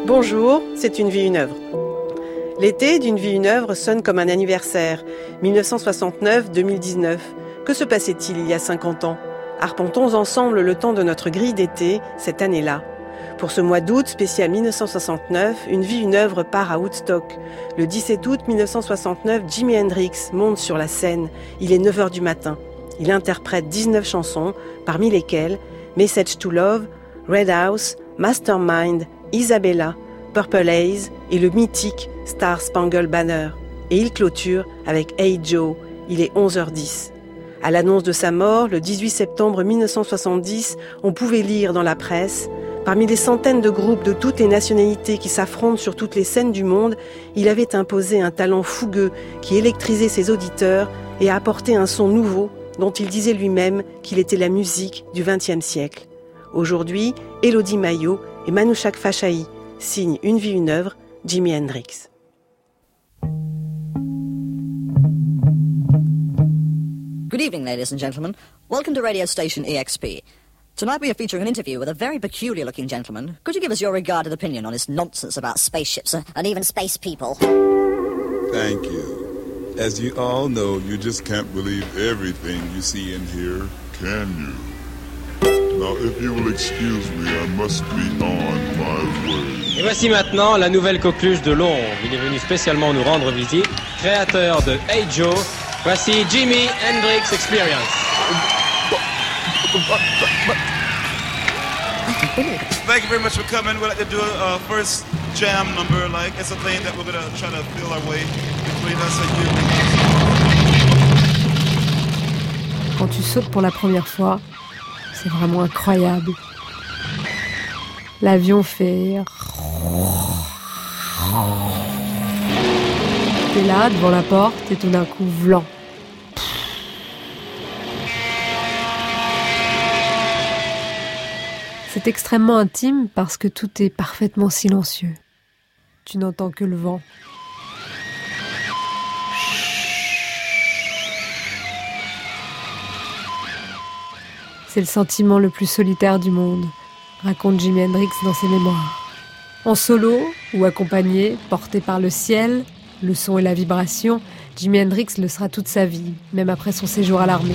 Bonjour, c'est Une vie, une œuvre. L'été d'Une vie, une œuvre sonne comme un anniversaire. 1969-2019. Que se passait-il il y a 50 ans ? Arpentons ensemble le temps de notre grille d'été, cette année-là. Pour ce mois d'août spécial 1969, Une vie, une œuvre part à Woodstock. Le 17 août 1969, Jimi Hendrix monte sur la scène. Il est 9h du matin. Il interprète 19 chansons, parmi lesquelles Message to Love, Red House, Mastermind, Isabella, Purple Haze et le mythique Star Spangled Banner. Et il clôture avec Hey Joe. Il est 11h10. À l'annonce de sa mort, le 18 septembre 1970, on pouvait lire dans la presse: parmi les centaines de groupes de toutes les nationalités qui s'affrontent sur toutes les scènes du monde, il avait imposé un talent fougueux qui électrisait ses auditeurs et a apporté un son nouveau dont il disait lui-même qu'il était la musique du XXe siècle. Aujourd'hui, Élodie Maillot et Manouchak Fachahi signent Une vie, une œuvre, Jimi Hendrix. Good evening, ladies and gentlemen. Welcome to radio station EXP. Tonight we are featuring an interview with a very peculiar-looking gentleman. Could you give us your regarded opinion on his nonsense about spaceships and even space people? Thank you. As you all know, you just can't believe everything you see and hear, can you? Now, if you will excuse me, I must be on my way. Et voici maintenant la nouvelle coqueluche de l'ombre. Il est venu spécialement nous rendre visite, créateur de Hey Joe. Voici Jimi Hendrix Experience. Thank you very much for coming. We'd like to do a first jam number. Like, it's a thing that we're going to try to feel our way between us and you. Quand tu sautes pour la première fois, c'est vraiment incroyable. L'avion fait... T'es là, devant la porte, et tout d'un coup, vlan. C'est extrêmement intime parce que tout est parfaitement silencieux. Tu n'entends que le vent. C'est le sentiment le plus solitaire du monde, raconte Jimi Hendrix dans ses mémoires. En solo ou accompagné, porté par le ciel, le son et la vibration, Jimi Hendrix le sera toute sa vie, même après son séjour à l'armée.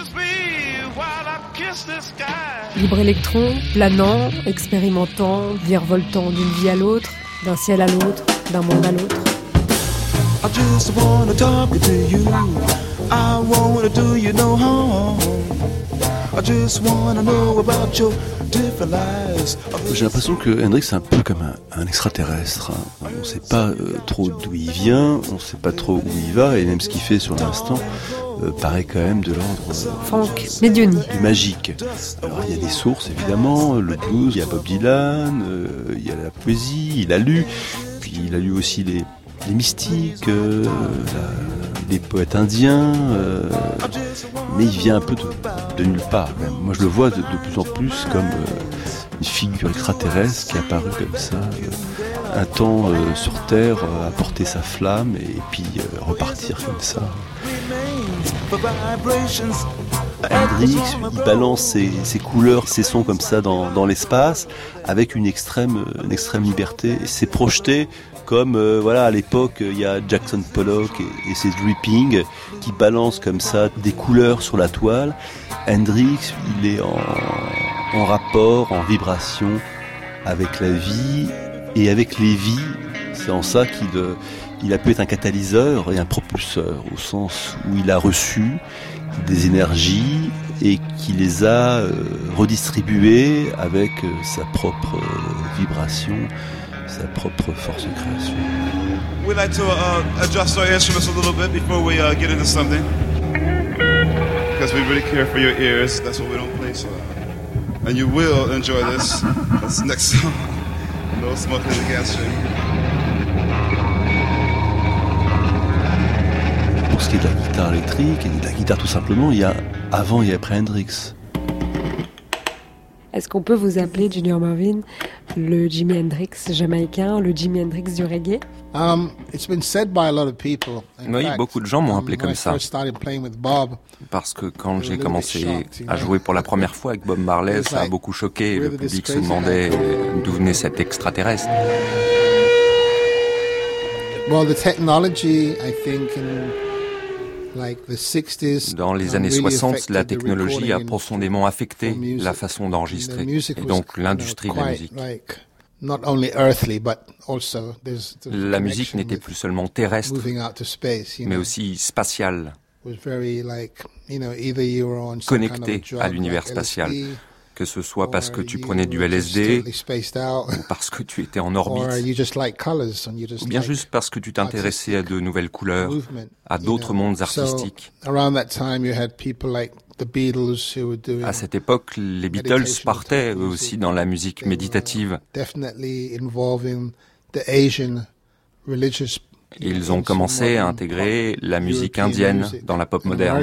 Libre électron, planant, expérimentant, virevoltant d'une vie à l'autre, d'un ciel à l'autre, d'un monde à l'autre. I just wanna talk to you. I wanna do you no harm. I just wanna know about your different lives. J'ai l'impression que Hendrix est un peu comme un extraterrestre. On ne sait pas trop d'où il vient, on ne sait pas trop où il va, et même ce qu'il fait sur l'instant paraît quand même de l'ordre Franck Medioni. Du magique. Alors il y a des sources évidemment, le blues, il y a Bob Dylan, il y a la poésie, il a lu, puis il a lu aussi les mystiques, les poètes indiens, mais il vient un peu de nulle part. Même. Moi je le vois de plus en plus comme une figure extraterrestre qui est apparue comme ça, un temps sur Terre, apporter sa flamme et puis repartir comme ça. Hendrix, il balance ses couleurs, ses sons comme ça dans l'espace avec une extrême liberté. Et c'est projeté comme voilà, à l'époque il y a Jackson Pollock et ses dripping qui balancent comme ça des couleurs sur la toile. Hendrix, il est en rapport, en vibration avec la vie et avec les vies. C'est en ça qu'il a pu être un catalyseur et un propulseur, au sens où il a reçu des énergies et qui les a redistribuées avec sa propre vibration, sa propre force de création. We'd like to adjust our instruments a little bit before we get into something. Because we really care for your ears, that's what we don't play, so... And you will enjoy this next song. No Smoking in the Gas Chamber. Pour ce qui est de la guitare électrique et de la guitare tout simplement, il y a avant et après Hendrix. Est-ce qu'on peut vous appeler, Junior Murvin, le Jimi Hendrix jamaïcain, le Jimi Hendrix du reggae? Oui, beaucoup de gens m'ont appelé comme ça. Parce que quand j'ai commencé à jouer pour la première fois avec Bob Marley, ça a beaucoup choqué. Le public se demandait d'où venait cet extraterrestre. Dans les années 60, la technologie a profondément affecté la façon d'enregistrer, et donc l'industrie de la musique. La musique n'était plus seulement terrestre, mais aussi spatiale, connectée à l'univers spatial. Que ce soit parce que tu prenais du LSD, ou parce que tu étais en orbite, ou bien juste parce que tu t'intéressais à de nouvelles couleurs, à d'autres mondes artistiques. À cette époque, les Beatles partaient eux aussi dans la musique méditative. Ils ont commencé à intégrer la musique indienne dans la pop moderne.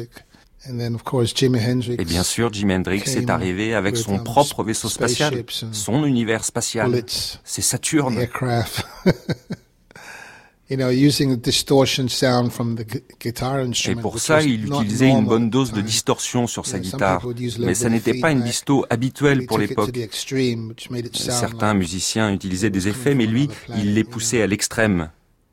Et bien sûr, Jimi Hendrix est arrivé avec son propre vaisseau spatial, son univers spatial. C'est Saturne. Et pour ça, il utilisait une bonne dose de distorsion sur sa guitare. Mais ça n'était pas une disto habituelle pour l'époque. Certains musiciens utilisaient des effets, mais lui, il les poussait à l'extrême.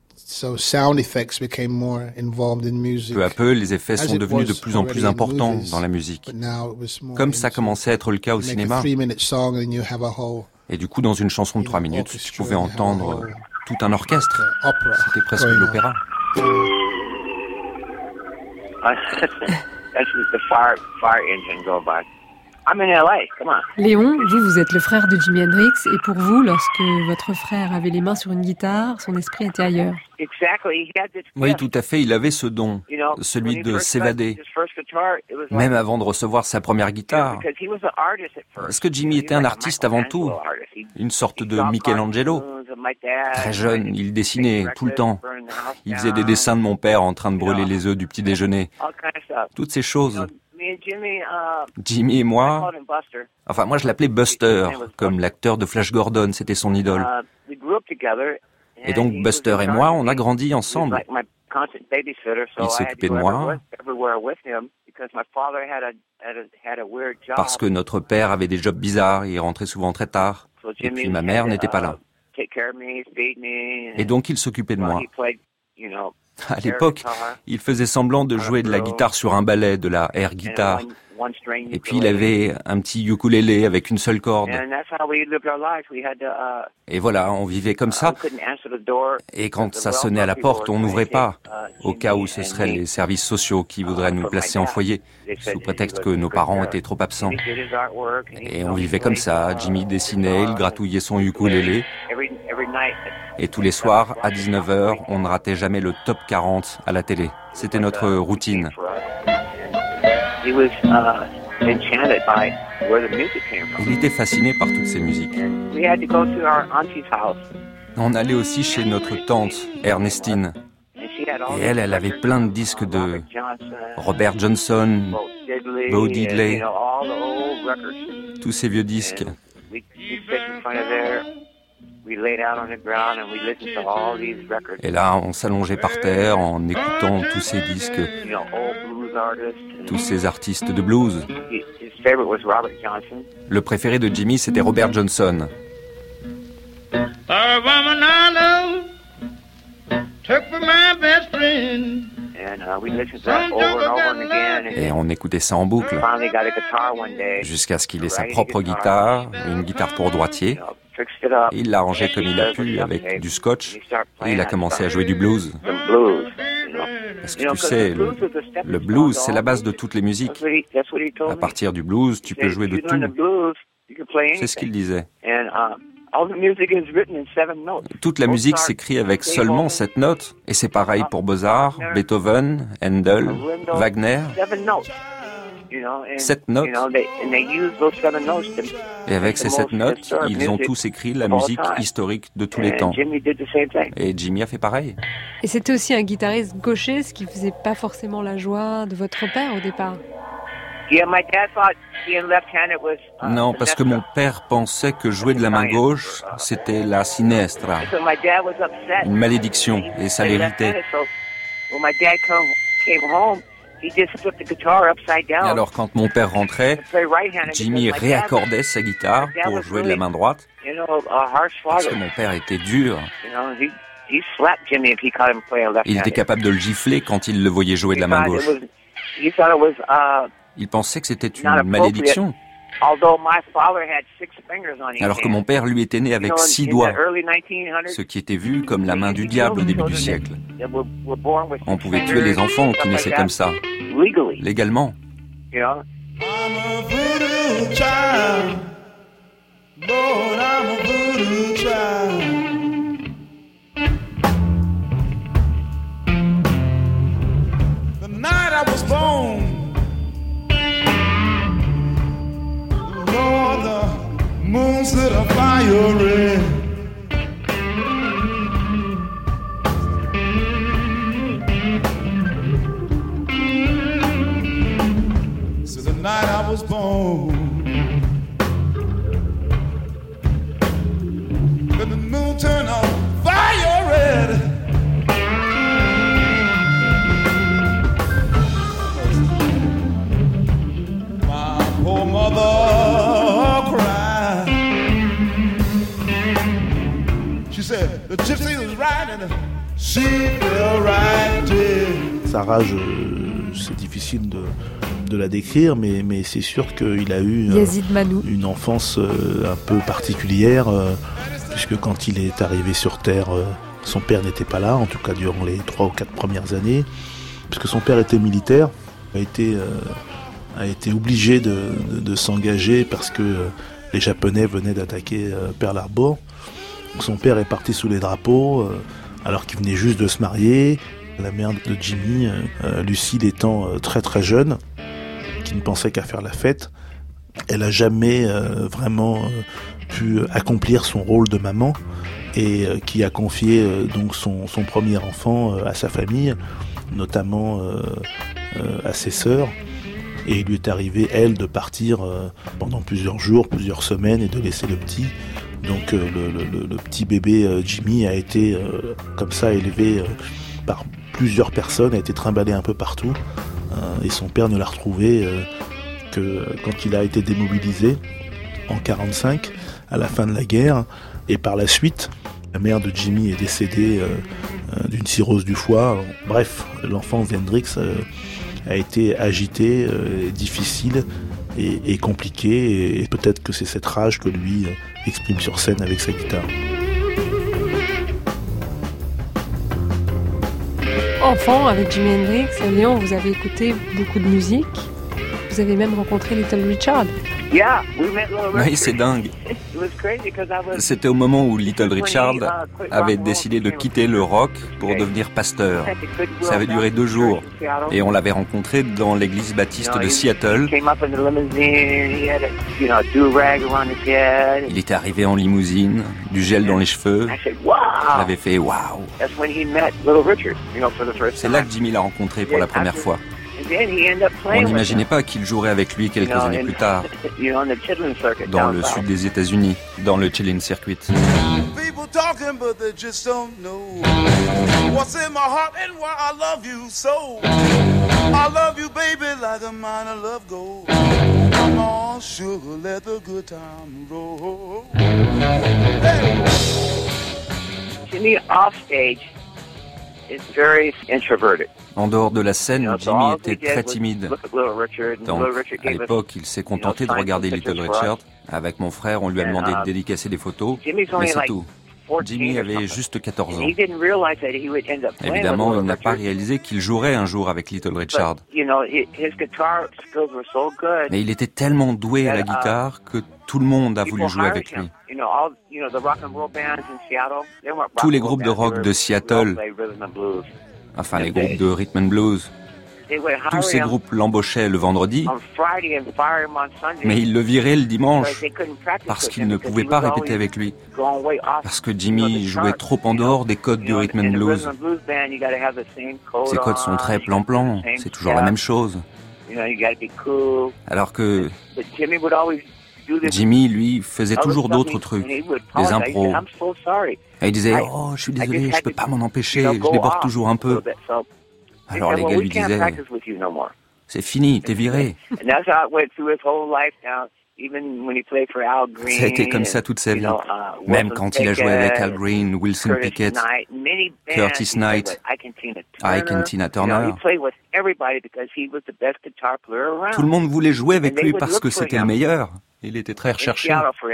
Peu à peu, les effets sont devenus de plus en plus importants dans la musique. Comme ça commençait à être le cas au cinéma. Et du coup, dans une chanson de 3 minutes, tu pouvais entendre tout un orchestre. C'était presque de l'opéra. Léon, vous êtes le frère de Jimi Hendrix, et pour vous, lorsque votre frère avait les mains sur une guitare, son esprit était ailleurs. Oui, tout à fait, il avait ce don, celui de s'évader, même avant de recevoir sa première guitare. Parce que Jimi était un artiste avant tout, une sorte de Michelangelo. Très jeune, il dessinait tout le temps. Il faisait des dessins de mon père en train de brûler les œufs du petit déjeuner. Toutes ces choses. Jimi et moi, enfin moi je l'appelais Buster, comme l'acteur de Flash Gordon, c'était son idole. Et donc Buster et moi, on a grandi ensemble. Il s'occupait de moi, parce que notre père avait des jobs bizarres, il rentrait souvent très tard, et puis ma mère n'était pas là. Et donc il s'occupait de moi. À l'époque, il faisait semblant de jouer de la guitare sur un ballet, de la air guitar. Et puis il avait un petit ukulélé avec une seule corde. Et voilà, on vivait comme ça. Et quand ça sonnait à la porte, on n'ouvrait pas, au cas où ce seraient les services sociaux qui voudraient nous placer en foyer, sous prétexte que nos parents étaient trop absents. Et on vivait comme ça. Jimi dessinait, il gratouillait son ukulélé. Et tous les soirs, à 19h, on ne ratait jamais le top 40 à la télé. C'était notre routine. Il était fasciné par toutes ces musiques. On allait aussi chez notre tante, Ernestine. Et elle avait plein de disques de Robert Johnson, Bo Diddley, tous ces vieux disques. Et là, on s'allongeait par terre en écoutant tous ces disques, tous ces artistes de blues. Le préféré de Jimi, c'était Robert Johnson. Et on écoutait ça en boucle, jusqu'à ce qu'il ait sa propre guitare, une guitare pour droitier. Et il l'a arrangé comme il a pu, avec du scotch, et il a commencé à jouer du blues. Parce que tu sais, le blues, c'est la base de toutes les musiques. À partir du blues, tu peux jouer de tout. C'est ce qu'il disait. Toute la musique s'écrit avec seulement 7 notes, et c'est pareil pour Mozart, Beethoven, Handel, Wagner. 7 notes. Et avec ces 7 notes, ils ont tous écrit la musique historique de tous les temps. Et Jimi a fait pareil. Et c'était aussi un guitariste gaucher, ce qui faisait pas forcément la joie de votre père au départ. Non, parce que mon père pensait que jouer de la main gauche, c'était la sinestra, une malédiction, et ça l'irritait. Et alors quand mon père rentrait, Jimmy réaccordait sa guitare pour jouer de la main droite, parce que mon père était dur. Il était capable de le gifler quand il le voyait jouer de la main gauche. Il pensait que c'était une malédiction. Alors que mon père, lui, était né avec 6 doigts, ce qui était vu comme la main du diable au début du siècle. On pouvait tuer les enfants qui naissaient comme ça, légalement. I'm a voodoo child. Lord, I'm a voodoo child. The night I was born, Lord, the moon set a fire red. So the night I was born, but the moon turned on fire red. My poor mother cried. She said the gypsy was right and she fell right dead. Sa rage, c'est difficile de la décrire, mais c'est sûr qu'il a eu une enfance un peu particulière, puisque quand il est arrivé sur Terre, son père n'était pas là, en tout cas durant les 3 ou 4 premières années, puisque son père était militaire, a été obligé de s'engager parce que les Japonais venaient d'attaquer Pearl Harbor. Donc son père est parti sous les drapeaux, alors qu'il venait juste de se marier. La mère de Jimmy, Lucille étant très très jeune, qui ne pensait qu'à faire la fête, elle a jamais vraiment pu accomplir son rôle de maman et qui a confié donc son premier enfant à sa famille, notamment à ses sœurs. Et il lui est arrivé, elle, de partir pendant plusieurs jours, plusieurs semaines et de laisser le petit. Donc le petit bébé Jimmy a été comme ça élevé par plusieurs personnes, a été trimballé un peu partout. Et son père ne l'a retrouvé que quand il a été démobilisé en 1945, à la fin de la guerre. Et par la suite, la mère de Jimmy est décédée d'une cirrhose du foie. Bref, l'enfance d'Hendrix a été agitée, difficile et compliquée. Et peut-être que c'est cette rage que lui exprime sur scène avec sa guitare. Enfant, avec Jimi Hendrix, à Lyon, vous avez écouté beaucoup de musique. Vous avez même rencontré Little Richard. Oui, c'est dingue. C'était au moment où Little Richard avait décidé de quitter le rock pour devenir pasteur. Ça avait duré 2 jours et on l'avait rencontré dans l'église baptiste de Seattle. Il était arrivé en limousine, du gel dans les cheveux. Il avait fait waouh. C'est là que Jimmy l'a rencontré pour la première fois. On n'imaginait pas qu'il jouerait avec lui quelques années plus tard, dans le sud des États-Unis, dans le Chillin' Circuit. People talking, but they just don't know what's in my heart and why I love you so. I love you, baby, like a mine of love gold. Come on, sugar, let the good time roll. Hey. Jimmy off stage is very introverted. En dehors de la scène, Jimmy était très timide. Donc, à l'époque, il s'est contenté de regarder Little Richard. Avec mon frère, on lui a demandé de dédicacer des photos, mais c'est tout. Jimmy avait juste 14 ans. Évidemment, il n'a pas réalisé qu'il jouerait un jour avec Little Richard. Mais il était tellement doué à la guitare que tout le monde a voulu jouer avec lui. Tous les groupes de rock de Seattle, enfin les groupes de rhythm and blues, tous ces groupes l'embauchaient le vendredi, mais ils le viraient le dimanche parce qu'ils ne pouvaient pas répéter avec lui, parce que Jimmy jouait trop en dehors des codes du rhythm and blues. Ces codes sont très plan-plan, c'est toujours la même chose. Alors que Jimmy, lui, faisait toujours d'autres trucs, des impros. Et il disait « Oh, je suis désolé, je peux pas m'en empêcher, je déborde toujours un peu. » Alors les gars lui disaient « C'est fini, t'es viré. » Ça a été comme ça toute sa vie. Même quand il a joué avec Al Green, Wilson Pickett, Curtis Knight, Ike and Tina Turner. Tout le monde voulait jouer avec lui parce que c'était le meilleur. Il était très recherché.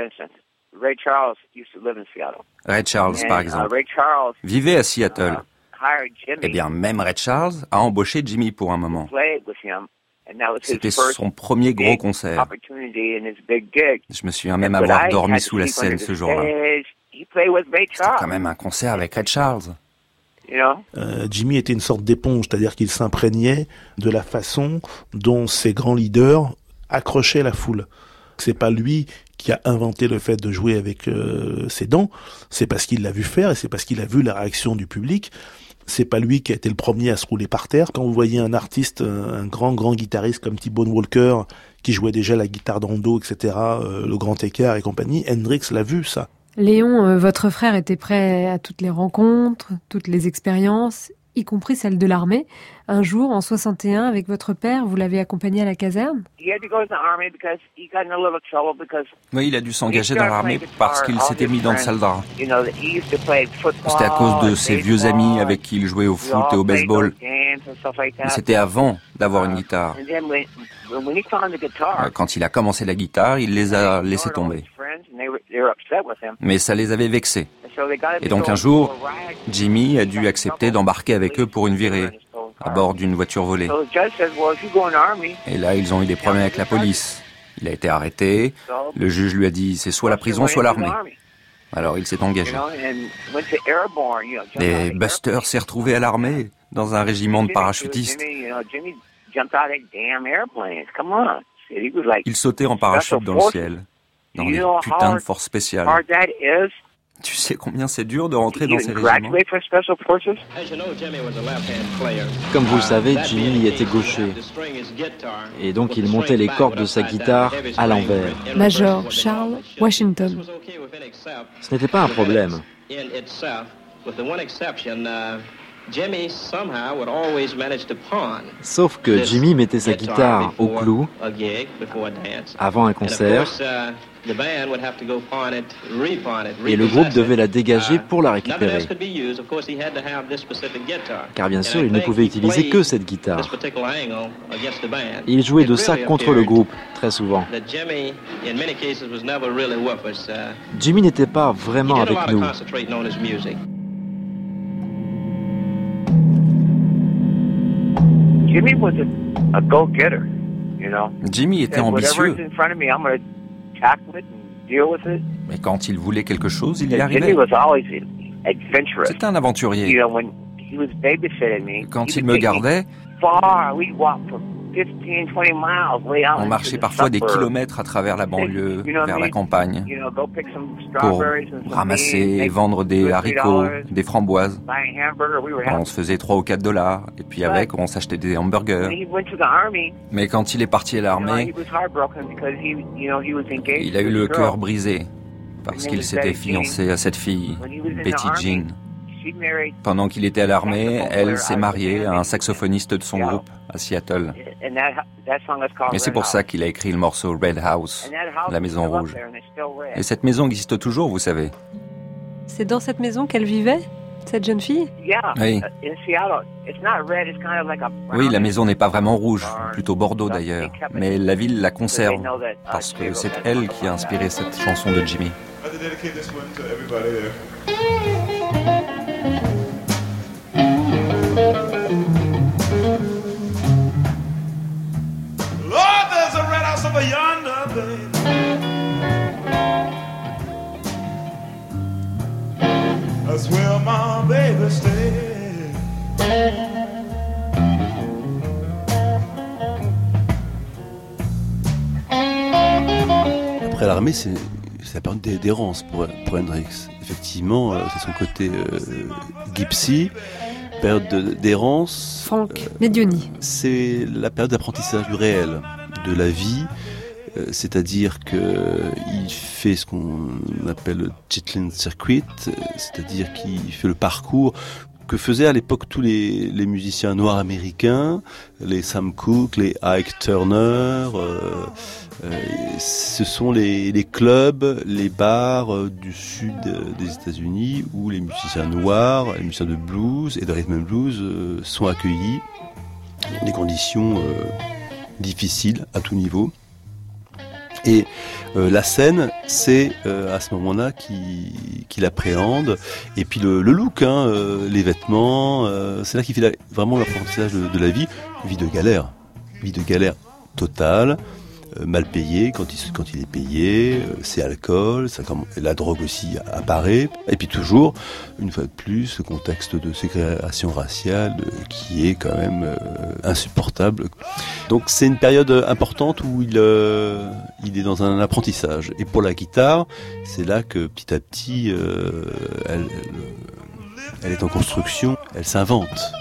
Ray Charles, par exemple, vivait à Seattle. Eh bien, même Ray Charles a embauché Jimmy pour un moment. C'était son premier gros concert. Je me souviens même avoir dormi sous la scène ce jour-là. C'était quand même un concert avec Ray Charles. Jimmy était une sorte d'éponge, c'est-à-dire qu'il s'imprégnait de la façon dont ces grands leaders accrochaient la foule. C'est pas lui qui a inventé le fait de jouer avec ses dents, c'est parce qu'il l'a vu faire et c'est parce qu'il a vu la réaction du public. C'est pas lui qui a été le premier à se rouler par terre. Quand vous voyez un artiste, un grand guitariste comme T-Bone Walker, qui jouait déjà la guitare d'Ando, etc., le Grand Écart et compagnie, Hendrix l'a vu, ça. Léon, votre frère était prêt à toutes les rencontres, toutes les expériences, y compris celle de l'armée. Un jour, en 61, avec votre père, vous l'avez accompagné à la caserne ? Oui, il a dû s'engager dans l'armée parce qu'il s'était mis dans le sale drap. C'était à cause de ses vieux amis avec qui il jouait au foot et au baseball. Mais c'était avant d'avoir une guitare. Quand il a commencé la guitare, il les a laissés tomber. Mais ça les avait vexés. Et donc un jour, Jimmy a dû accepter d'embarquer avec eux pour une virée, à bord d'une voiture volée. Et là, ils ont eu des problèmes avec la police. Il a été arrêté. Le juge lui a dit, c'est soit la prison, soit l'armée. Alors il s'est engagé. Et Buster s'est retrouvé à l'armée, dans un régiment de parachutistes. Il sautait en parachute dans le ciel, dans les putains de forces spéciales. Tu sais combien c'est dur de rentrer dans ces régiments? Comme vous le savez, Jimmy était gaucher. Et donc il montait les cordes de sa guitare à l'envers. Major Charles Washington. Ce n'était pas un problème. Sauf que Jimmy mettait sa guitare au clou avant un concert et le groupe devait la dégager pour la récupérer. Car bien sûr, il ne pouvait utiliser que cette guitare. Il jouait de ça contre le groupe, très souvent. Jimmy n'était pas vraiment avec nous. Jimmy était ambitieux. Mais quand il voulait quelque chose, il y arrivait. C'était un aventurier. Quand il me gardait, on marchait parfois des kilomètres à travers la banlieue, vers la campagne, pour ramasser et vendre des haricots, des framboises. On se faisait $3 ou $4, et puis avec, on s'achetait des hamburgers. Mais quand il est parti à l'armée, il a eu le cœur brisé, parce qu'il s'était fiancé à cette fille, Betty Jean. Pendant qu'il était à l'armée, elle s'est mariée à un saxophoniste de son groupe à Seattle. Et c'est pour ça qu'il a écrit le morceau Red House, la maison rouge. Et cette maison existe toujours, vous savez. C'est dans cette maison qu'elle vivait, cette jeune fille ? Oui. Oui, la maison n'est pas vraiment rouge, plutôt bordeaux d'ailleurs. Mais la ville la conserve, parce que c'est elle qui a inspiré cette chanson de Jimmy. Lord, there's a red house over yonder, baby. That's where my baby stays. Après l'armée, c'est la période d'errance pour Hendrix. Effectivement, c'est son côté gypsy. période d'errance. Franck Medioni. C'est la période d'apprentissage du réel, de la vie. C'est-à-dire qu'il fait ce qu'on appelle le Chitlin Circuit, c'est-à-dire qu'il fait le parcours que faisaient à l'époque tous les musiciens noirs américains, les Sam Cooke, les Ike Turner. Ce sont les clubs, les bars du sud des États-Unis où les musiciens noirs, les musiciens de blues et de rhythm and blues sont accueillis dans des conditions difficiles à tout niveau. Et la scène, c'est à ce moment-là qu'il appréhende. Et puis le look, les vêtements, c'est là qu'il fait vraiment l'apprentissage de la vie de galère totale. Mal payé quand il est payé, c'est alcool, la drogue aussi apparaît, et puis toujours, une fois de plus, ce contexte de ségrégation raciale qui est quand même insupportable. Donc c'est une période importante où il est dans un apprentissage. Et pour la guitare, c'est là que petit à petit, elle est en construction, elle s'invente.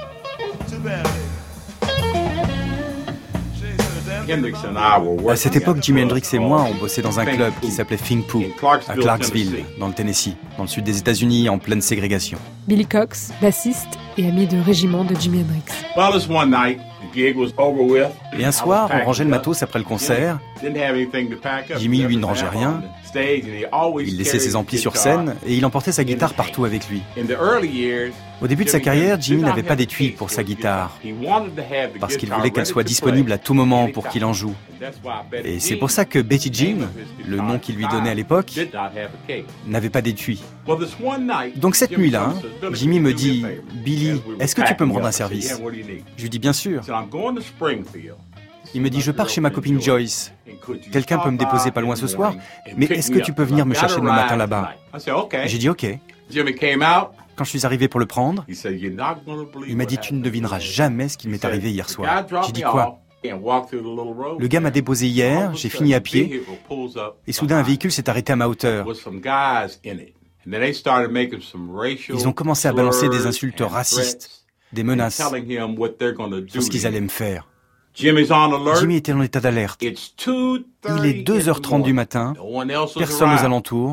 À cette époque, Jimi Hendrix et moi, on bossait dans un club qui s'appelait Think Poo, à Clarksville, dans le Tennessee, dans le sud des États-Unis, en pleine ségrégation. Billy Cox, bassiste et ami de régiment de Jimi Hendrix. Et un soir, on rangeait le matos après le concert. Jimmy, lui, ne rangeait rien. Il laissait ses amplis sur scène et il emportait sa guitare partout avec lui. Au début de sa carrière, Jimmy n'avait pas d'étui pour sa guitare, parce qu'il voulait qu'elle soit disponible à tout moment pour qu'il en joue. Et c'est pour ça que Betty Jean, le nom qu'il lui donnait à l'époque, n'avait pas d'étui. Donc cette nuit-là, Jimmy me dit « Billy, est-ce que tu peux me rendre un service ?» Je lui dis « Bien sûr ». Il me dit « Je pars chez ma copine Joyce. Quelqu'un peut me déposer pas loin ce soir, mais est-ce que tu peux venir me chercher demain matin là-bas ?» J'ai dit « Ok ». Quand je suis arrivé pour le prendre, il m'a dit « Tu ne devineras jamais ce qu'il m'est arrivé hier soir. » J'ai dit « Quoi ?» Le gars m'a déposé hier, j'ai fini à pied, et soudain un véhicule s'est arrêté à ma hauteur. Ils ont commencé à balancer des insultes racistes, des menaces sur ce qu'ils allaient me faire. Jimmy était en état d'alerte. Il est 2h30 du matin, personne aux alentours.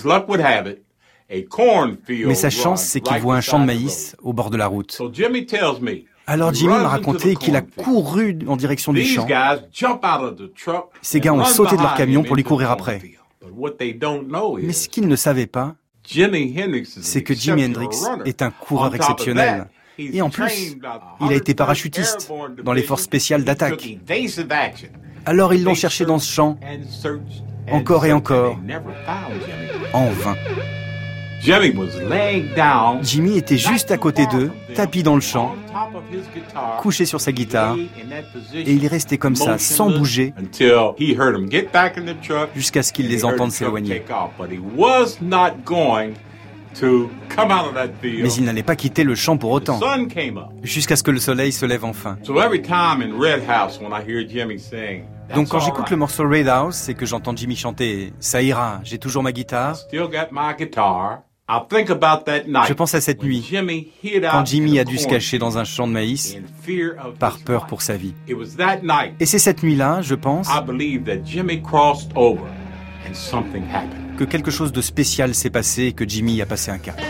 Mais sa chance, c'est qu'il voit un champ de maïs au bord de la route. Alors Jimmy m'a raconté qu'il a couru en direction du champ. Ces gars ont sauté de leur camion pour lui courir après. Mais ce qu'ils ne savaient pas, c'est que Jimi Hendrix est un coureur exceptionnel. Et en plus, il a été parachutiste dans les forces spéciales d'attaque. Alors ils l'ont cherché dans ce champ, encore et encore, en vain. Jimmy était juste à côté d'eux, tapis dans le champ, couché sur sa guitare, et il est resté comme ça, sans bouger, jusqu'à ce qu'il les entende s'éloigner. Mais il n'allait pas quitter le champ pour autant, jusqu'à ce que le soleil se lève enfin. Donc quand j'écoute le morceau Red House et que j'entends Jimmy chanter « Ça ira, j'ai toujours ma guitare », je pense à cette nuit, quand Jimmy a dû se cacher dans un champ de maïs par peur pour sa vie. Et c'est cette nuit-là, je pense, que quelque chose de spécial s'est passé et que Jimmy a passé un cap.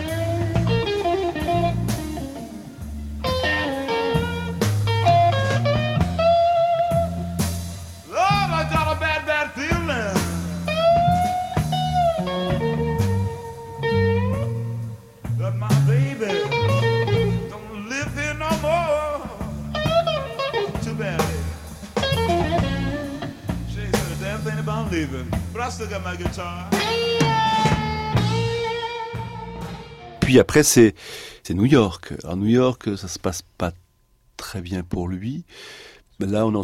Puis après, c'est New York. Alors New York, ça se passe pas très bien pour lui. Là, on est en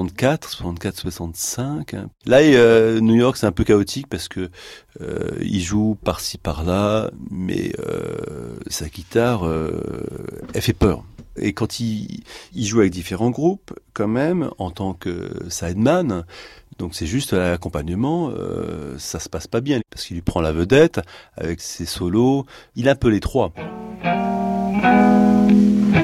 64-65. Là, New York, c'est un peu chaotique parce que il joue par-ci, par-là, mais sa guitare, elle fait peur. Et quand il joue avec différents groupes, quand même, en tant que sideman, donc c'est juste à l'accompagnement, ça se passe pas bien, parce qu'il lui prend la vedette avec ses solos. Il a un peu les trois.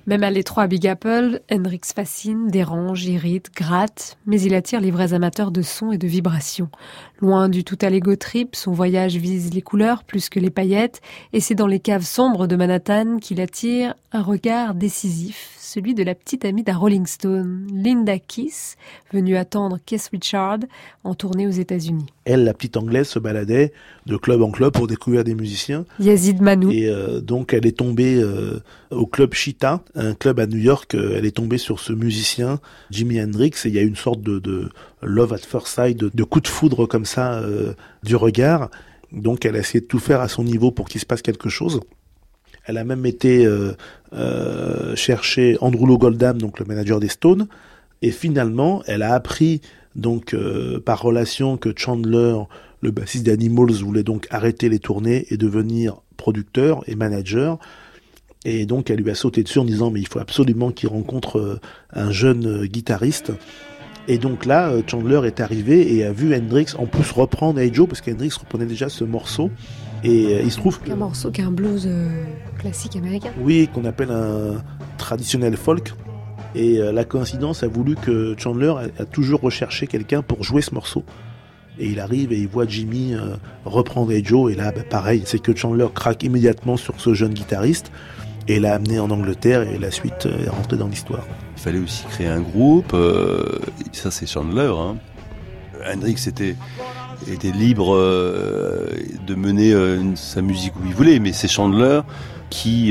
Même à l'étroit Big Apple, Hendrix fascine, dérange, irrite, gratte, mais il attire les vrais amateurs de son et de vibrations. Loin du tout à l'ego trip, son voyage vise les couleurs plus que les paillettes, et c'est dans les caves sombres de Manhattan qu'il attire un regard décisif, celui de la petite amie d'un Rolling Stone, Linda Keith, venue attendre Keith Richards en tournée aux États-Unis. Elle, la petite anglaise, se baladait de club en club pour découvrir des musiciens. Yazid Manou. Et donc elle est tombée au club Cheetah, un club à New York. Elle est tombée sur ce musicien, Jimi Hendrix, et il y a une sorte de love at first sight, de coup de foudre comme ça du regard. Donc elle a essayé de tout faire à son niveau pour qu'il se passe quelque chose. Elle a même été chercher Andrew Lowe Goldham, donc le manager des Stones, et finalement, elle a appris donc par relation que Chandler, le bassiste d'Animals, voulait donc arrêter les tournées et devenir producteur et manager. Et donc elle lui a sauté dessus en disant mais il faut absolument qu'il rencontre un jeune guitariste. Et donc là, Chandler est arrivé et a vu Hendrix en plus reprendre Hey Joe, parce qu'Hendrix reprenait déjà ce morceau. Et il se trouve un morceau qui est un blues classique américain. Oui, qu'on appelle un traditionnel folk. Et la coïncidence a voulu que Chandler a toujours recherché quelqu'un pour jouer ce morceau. Et il arrive et il voit Jimmy reprendre Hey Joe. Et là, pareil, c'est que Chandler craque immédiatement sur ce jeune guitariste et l'a amené en Angleterre. Et la suite est rentrée dans l'histoire. Il fallait aussi créer un groupe. Ça, c'est Chandler. Hendrix était libre de mener sa musique où il voulait, mais c'est Chandler qui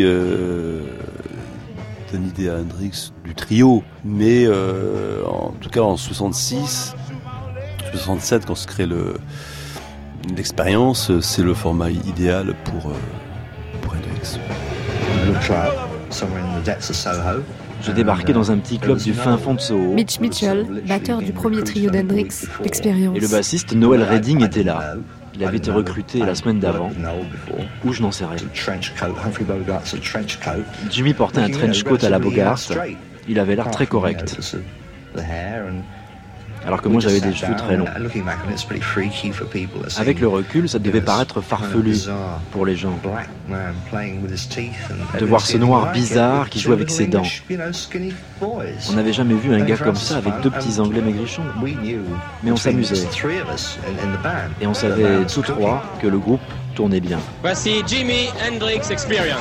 donne l'idée à Hendrix du trio. Mais en tout cas en 67, quand se crée l'expérience, c'est le format idéal pour Hendrix. Je débarquais dans un petit club du fin fond de Soho. Mitch Mitchell, batteur du premier trio d'Hendrix, l'expérience. Et le bassiste Noel Redding était là. Il avait été recruté la semaine d'avant, ou je n'en sais rien. Jimmy portait un trench coat à la Bogart. Il avait l'air très correct. Alors que moi j'avais des cheveux très longs. Avec le recul, ça devait paraître farfelu pour les gens. De voir ce noir bizarre qui joue avec ses dents. On n'avait jamais vu un gars comme ça avec deux petits anglais maigrichons. Mais on s'amusait. Et on savait tous trois que le groupe tournait bien. Voici Jimi Hendrix Experience.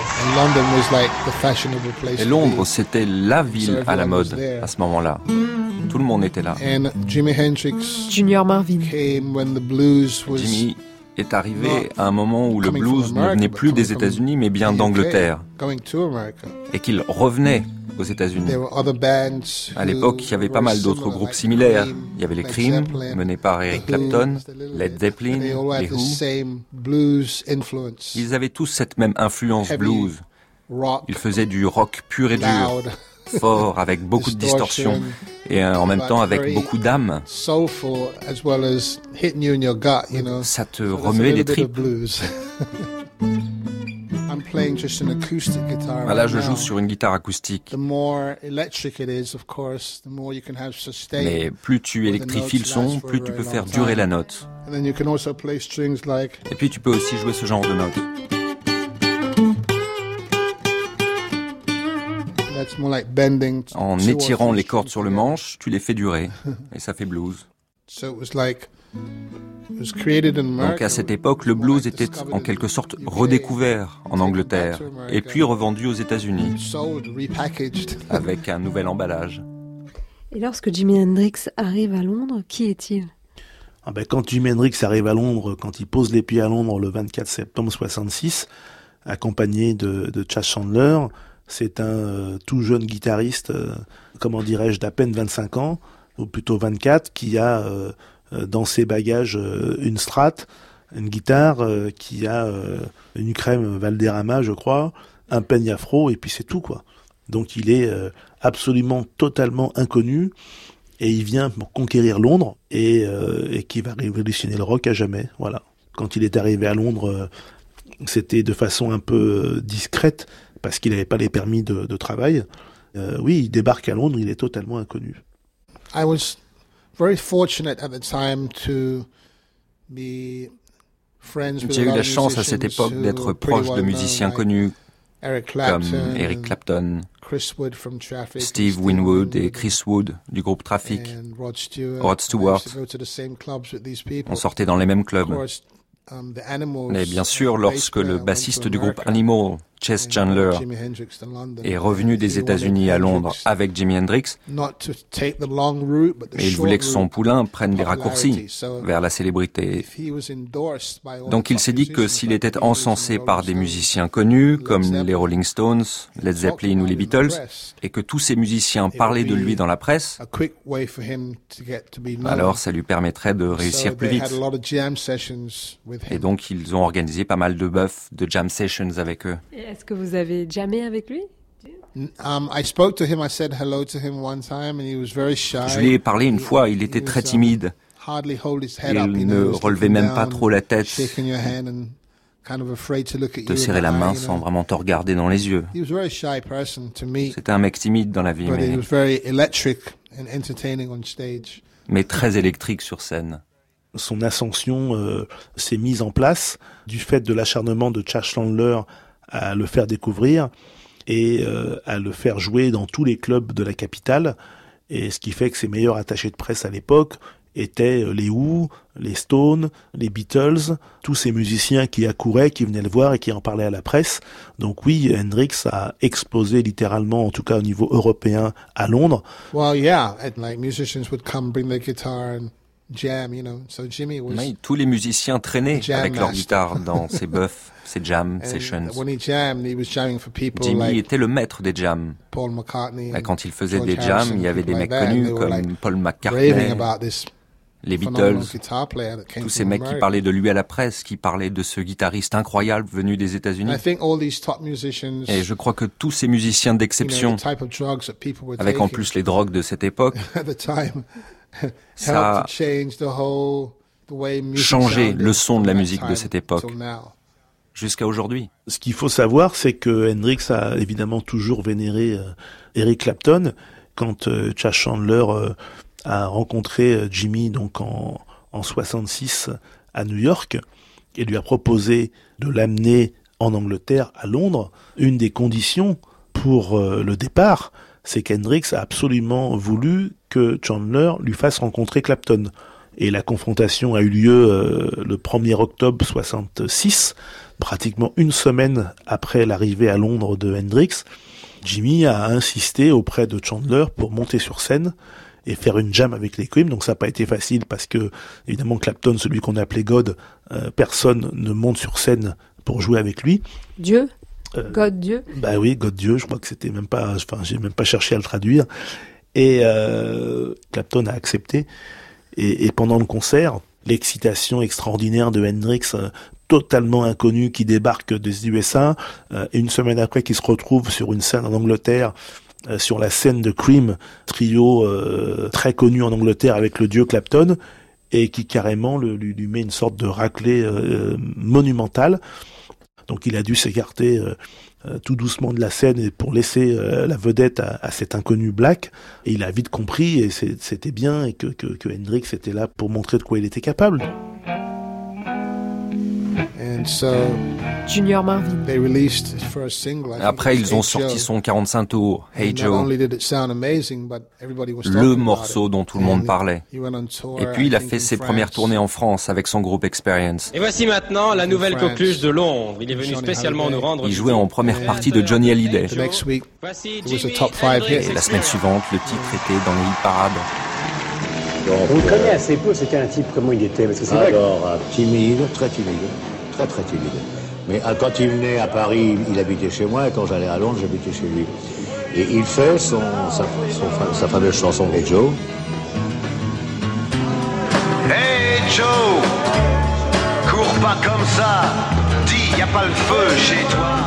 Et Londres, c'était la ville à la mode à ce moment-là. Tout le monde était là. Junior Marvin. Jimmy est arrivé à un moment où le blues ne venait plus des États-Unis, mais bien d'Angleterre, et qu'il revenait aux États-Unis. À l'époque, il y avait pas mal d'autres groupes similaires. Il y avait les Cream, menés par Eric Clapton, Led Zeppelin, les Who. Ils avaient tous cette même influence blues. Ils faisaient du rock pur et dur, fort, avec beaucoup de distorsion, et en même temps avec beaucoup d'âme. Ça te remuait les tripes. Là, je joue sur une guitare acoustique. Mais plus tu électrifies le son, plus tu peux faire durer la note. Et puis tu peux aussi jouer ce genre de notes. En étirant les cordes sur le manche, tu les fais durer, et ça fait blues. Donc à cette époque, le blues était en quelque sorte redécouvert en Angleterre, et puis revendu aux États-Unis, avec un nouvel emballage. Et lorsque Jimi Hendrix arrive à Londres, qui est-il ? Quand Jimi Hendrix arrive à Londres, quand il pose les pieds à Londres le 24 septembre 66, accompagné de Chas Chandler, c'est un tout jeune guitariste, d'à peine 25 ans, ou plutôt 24, qui a dans ses bagages une Strat, une guitare, qui a une crème Valderrama, je crois, un peigne afro, et puis c'est tout, quoi. Donc il est absolument totalement inconnu, et il vient pour conquérir Londres, et qui va révolutionner le rock à jamais, voilà. Quand il est arrivé à Londres, c'était de façon un peu discrète, parce qu'il n'avait pas les permis de travail. Oui, il débarque à Londres, il est totalement inconnu. J'ai eu la chance à cette époque d'être proche de musiciens connus comme Eric Clapton, Steve Winwood et Chris Wood du groupe Traffic, Rod Stewart. On sortait dans les mêmes clubs. Mais bien sûr, lorsque le bassiste du groupe Animal, Chess Chandler, est revenu des États-Unis à Londres avec Jimi Hendrix, et il voulait que son poulain prenne des raccourcis vers la célébrité. Donc il s'est dit que s'il était encensé par des musiciens connus comme les Rolling Stones, Led Zeppelin ou les Beatles, et que tous ces musiciens parlaient de lui dans la presse, alors ça lui permettrait de réussir plus vite. Et donc ils ont organisé pas mal de buffs, de jam sessions avec eux. Et est-ce que vous avez jammé avec lui? Je lui ai parlé une fois, il était très timide. Il ne relevait même pas trop la tête, te serrer la main sans vraiment te regarder dans les yeux. C'était un mec timide dans la vie, mais très électrique sur scène. Son ascension s'est mise en place du fait de l'acharnement de Chas Chandler à le faire découvrir et à le faire jouer dans tous les clubs de la capitale. Et ce qui fait que ses meilleurs attachés de presse à l'époque étaient les Who, les Stones, les Beatles, tous ces musiciens qui accouraient, qui venaient le voir et qui en parlaient à la presse. Donc oui, Hendrix a explosé littéralement, en tout cas au niveau européen, à Londres. Well, yeah, and like musicians would come bring their guitar and jam, you know. So Jimmy was. Oui, tous les musiciens traînaient avec leur guitare dans ces buffs, ces jam sessions. Jimmy était le maître des jams. Paul McCartney. Et quand il faisait des jams, il y avait des mecs connus comme Paul McCartney, les Beatles, tous ces mecs qui parlaient de lui à la presse, qui parlaient de ce guitariste incroyable venu des États-Unis. Et je crois que tous ces musiciens d'exception, avec en plus les drogues de cette époque, ça a changé le son de la musique de cette époque jusqu'à aujourd'hui. Ce qu'il faut savoir, c'est que Hendrix a évidemment toujours vénéré Eric Clapton. Quand Chas Chandler a rencontré Jimmy donc en 66 à New York et lui a proposé de l'amener en Angleterre, à Londres, une des conditions pour le départ, c'est qu'Hendrix a absolument voulu que Chandler lui fasse rencontrer Clapton. Et la confrontation a eu lieu le 1er octobre 66, pratiquement une semaine après l'arrivée à Londres de Hendrix. Jimmy a insisté auprès de Chandler pour monter sur scène et faire une jam avec les Cream. Donc ça n'a pas été facile parce que, évidemment, Clapton, celui qu'on appelait God, personne ne monte sur scène pour jouer avec lui. Dieu God Dieu. Bah oui, God Dieu, je crois que c'était même pas, enfin, j'ai même pas cherché à le traduire. Et Clapton a accepté. Et pendant le concert, l'excitation extraordinaire de Hendrix, totalement inconnu, qui débarque des USA, et une semaine après, qui se retrouve sur une scène en Angleterre, sur la scène de Cream, trio très connu en Angleterre avec le dieu Clapton, et qui carrément lui met une sorte de raclée monumentale. Donc il a dû s'écarter tout doucement de la scène pour laisser la vedette à cet inconnu Black. Et il a vite compris, et c'était bien, et que Hendrix était là pour montrer de quoi il était capable. Junior Marvin. Après, ils ont sorti son 45 tours, Hey Joe, le morceau dont tout le monde parlait. Et puis, il a fait ses premières tournées en France avec son groupe Experience. Et voici maintenant la nouvelle coqueluche de Londres. Il est venu spécialement nous rendre. Il jouait en première partie de Johnny Hallyday. Voici Et la semaine suivante, le titre était dans les hit parades. On le connaît assez peu, c'était un type, comment il était, parce que c'est vrai. Alors, timide, très timide. Très très timide. Mais quand il venait à Paris, il habitait chez moi, et quand j'allais à Londres, j'habitais chez lui. Et il fait sa fameuse chanson Hey Joe. Hey Joe, cours pas comme ça, dis y a pas le feu chez toi.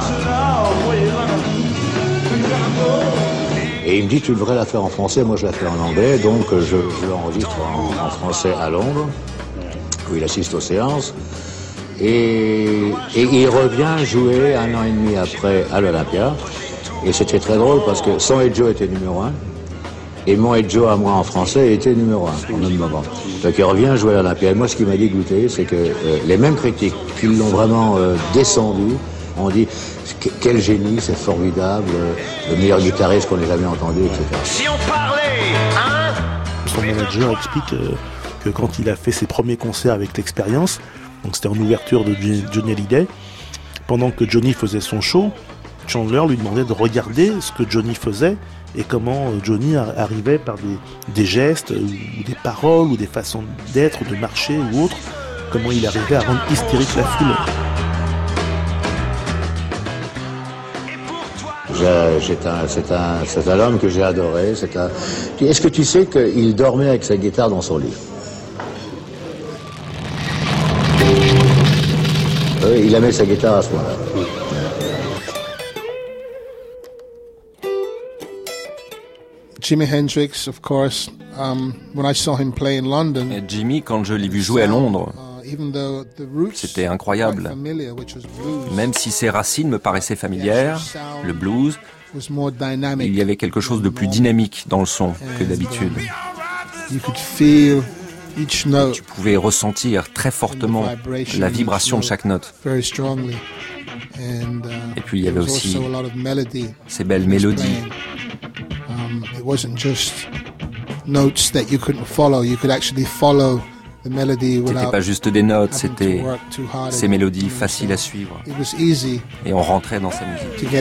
Et il me dit tu devrais la faire en français, moi je la fais en anglais, donc je l'enregistre en français à Londres, où il assiste aux séances. Et il revient jouer 1 an et demi après à l'Olympia. Et c'était très drôle parce que son Hey Joe était numéro 1. Et mon Hey Joe à moi en français était numéro 1 en même moment. Donc il revient jouer à l'Olympia. Et moi ce qui m'a dégoûté, c'est que les mêmes critiques qui l'ont vraiment descendu On dit quel génie, c'est formidable, le meilleur guitariste qu'on ait jamais entendu, etc. Si on parlait, hein? Son manager explique que quand il a fait ses premiers concerts avec l'Expérience, donc c'était en ouverture de Johnny Hallyday, pendant que Johnny faisait son show, Chandler lui demandait de regarder ce que Johnny faisait et comment Johnny arrivait par des gestes ou des paroles ou des façons d'être, de marcher ou autre, comment il arrivait à rendre hystérique la foule. C'est un homme que j'ai adoré. Est-ce que tu sais qu'il dormait avec sa guitare dans son lit? Oui, il aimait sa guitare à ce moment-là. Jimi Hendrix, of course, when I saw him play in London. Et Jimi, quand je l'ai vu jouer à Londres, c'était incroyable. Même si ses racines me paraissaient familières, le blues, il y avait quelque chose de plus dynamique dans le son que d'habitude. Tu pouvais ressentir très fortement la vibration de chaque note. Et puis il y avait aussi ces belles mélodies. C'était pas juste des notes, c'était ces mélodies faciles à suivre. Et on rentrait dans sa musique.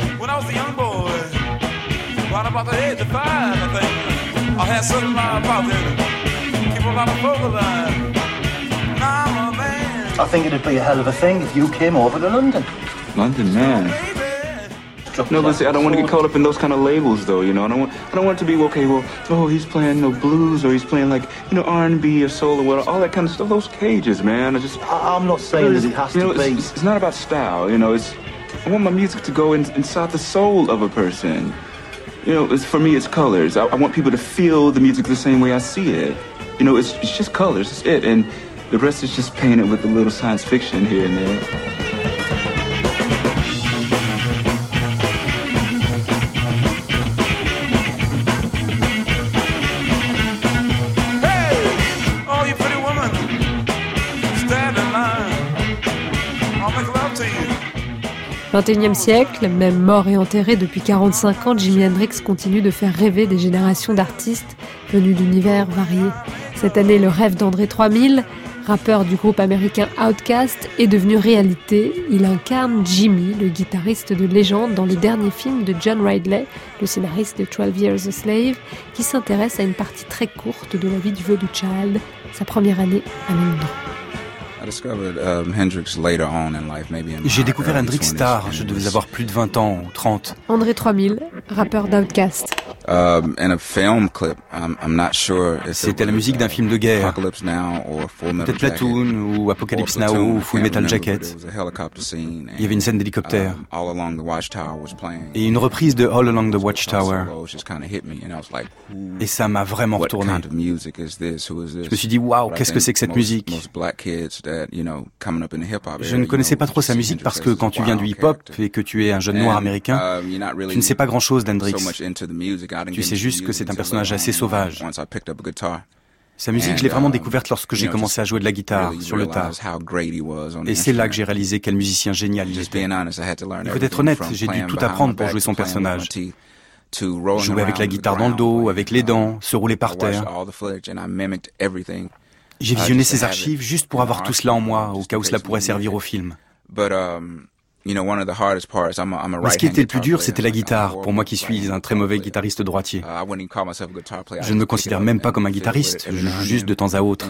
I think it'd be a hell of a thing if you came over to London. London, man. No, but see, I don't want to get caught up in those kind of labels, though. You know, I don't want it to be okay. Well, oh, he's playing blues, or he's playing R&B or soul or whatever. All that kind of stuff. Those cages, man. I'm not saying that it has to be. It's not about style. I want my music to go inside the soul of a person. For me, it's colors. I want people to feel the music the same way I see it. It's just colors. It's it, and the rest is just painted with a little science fiction here and there. Oh, you pretty woman, stand in line. I'll make love to you. 21e siècle, même mort et enterré depuis 45 ans, Jimi Hendrix continue de faire rêver des générations d'artistes venus d'univers variés. Cette année, le rêve d'André 3000, rappeur du groupe américain Outkast, est devenu réalité. Il incarne Jimi, le guitariste de légende dans le dernier film de John Ridley, le scénariste de 12 Years a Slave, qui s'intéresse à une partie très courte de la vie du Voodoo Child, sa première année à Londres. J'ai découvert Hendrix tard, je devais avoir plus de 20 ans ou 30. André 3000, rappeur d'Outkast. C'était la musique d'un film de guerre, peut-être Platoon ou Apocalypse Now ou Full Metal Jacket. Il y avait une scène d'hélicoptère et une reprise de All Along the Watchtower. Et ça m'a vraiment retourné. Je me suis dit, waouh, qu'est-ce que c'est que cette musique? Je ne connaissais pas trop sa musique parce que quand tu viens du hip-hop et que tu es un jeune noir américain, tu ne sais pas grand-chose d'Hendrix. Tu sais juste que c'est un personnage assez sauvage. Sa musique, je l'ai vraiment découverte lorsque j'ai commencé à jouer de la guitare, sur le tard. Et c'est là que j'ai réalisé quel musicien génial il était. Il faut être honnête, j'ai dû tout apprendre pour jouer son personnage. Jouer avec la guitare dans le dos, avec les dents, se rouler par terre. J'ai visionné ses archives juste pour avoir tout cela en moi, au cas où cela pourrait servir au film. Mais ce qui était le plus dur, c'était la guitare, pour moi qui suis un très mauvais guitariste droitier. Je ne me considère même pas comme un guitariste, je joue juste de temps à autre.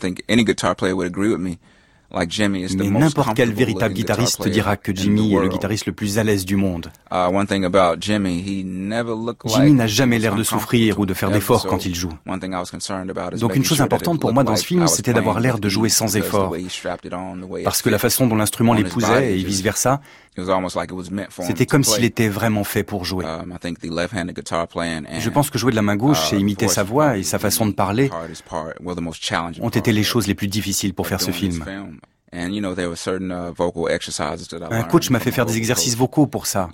Mais n'importe quel véritable guitariste te dira que Jimi est le guitariste le plus à l'aise du monde. Jimi n'a jamais l'air de souffrir ou de faire d'efforts quand il joue. Donc une chose importante pour moi dans ce film, c'était d'avoir l'air de jouer sans effort. Parce que la façon dont l'instrument l'épousait et vice-versa, c'était comme s'il était vraiment fait pour jouer. Je pense que jouer de la main gauche et imiter sa voix et sa façon de parler ont été les choses les plus difficiles pour faire ce film. Un coach m'a fait faire des exercices vocaux pour ça.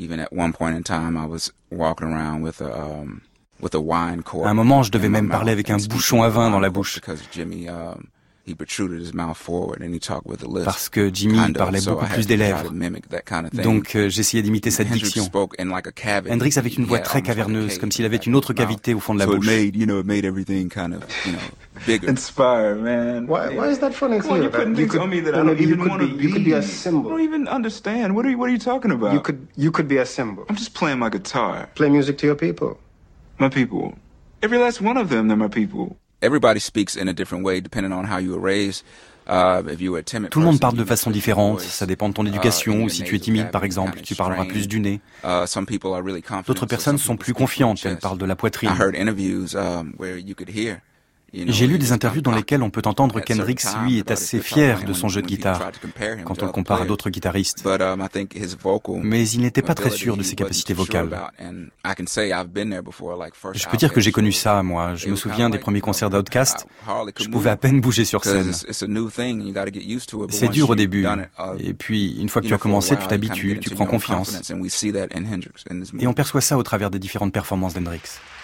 À un moment, je devais même parler avec un bouchon à vin dans la bouche. Parce que Jimmy parlait beaucoup plus des lèvres. Donc j'essayais d'imiter cette diction. Hendrix avait une voix très caverneuse, comme s'il avait une autre cavité au fond de la bouche. Inspire, man. Why is that funny? Come on, you're putting things on me that I don't even want to be. You could be a symbol. I don't even understand. What are you talking about? You could be a symbol. I'm just playing my guitar. Play music to your people. My people. Every last one of them, they're my people. Everybody speaks in a different way depending on how you were raised. Tout le monde parle de façon différente, ça dépend de ton éducation, ou si tu es timide par exemple, tu parleras plus du nez. D'autres personnes sont plus confiantes, elles parlent de la poitrine. J'ai lu des interviews dans lesquelles on peut entendre qu'Hendrix, lui, est assez fier de son jeu de guitare, quand on le compare à d'autres guitaristes. Mais il n'était pas très sûr de ses capacités vocales. Je peux dire que j'ai connu ça, moi. Je me souviens des premiers concerts d'Outkast. Je pouvais à peine bouger sur scène. C'est dur au début. Et puis, une fois que tu as commencé, tu t'habitues, tu prends confiance. Et on perçoit ça au travers des différentes performances d'Hendrix.